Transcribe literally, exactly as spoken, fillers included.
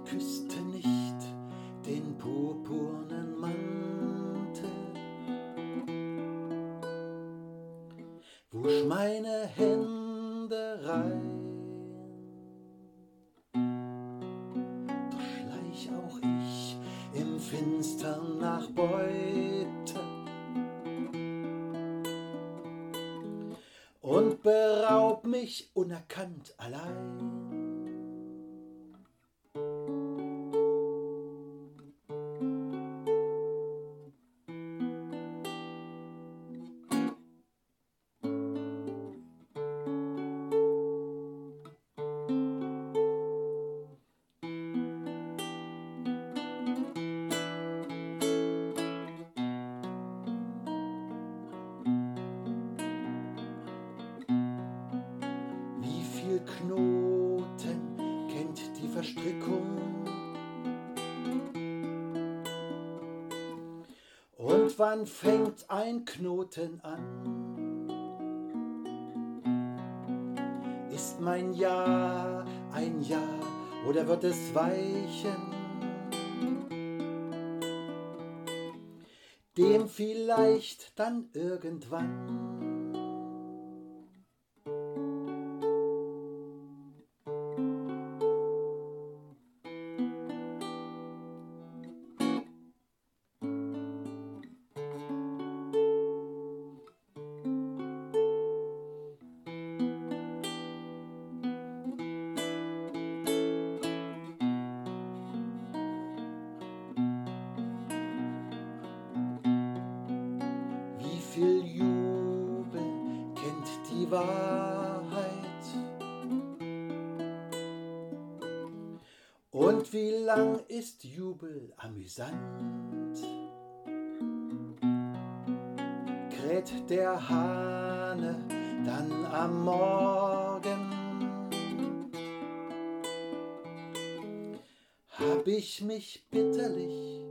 küsste nicht den purpurnen Mantel, wusch meine Hände rein. Doch schleich auch ich im Finstern nach Beute und beraub mich unerkannt allein. Wie viel Knoten kennt die Verstrickung? Und wann fängt ein Knoten an? Ist mein Ja ein Ja oder wird es weichen? Dem vielleicht dann irgendwann. Wie viel Jubel kennt die Wahrheit? Und wie lang ist Jubel amüsant? Kräht der Hahne dann am Morgen? Hab ich mich bitterlich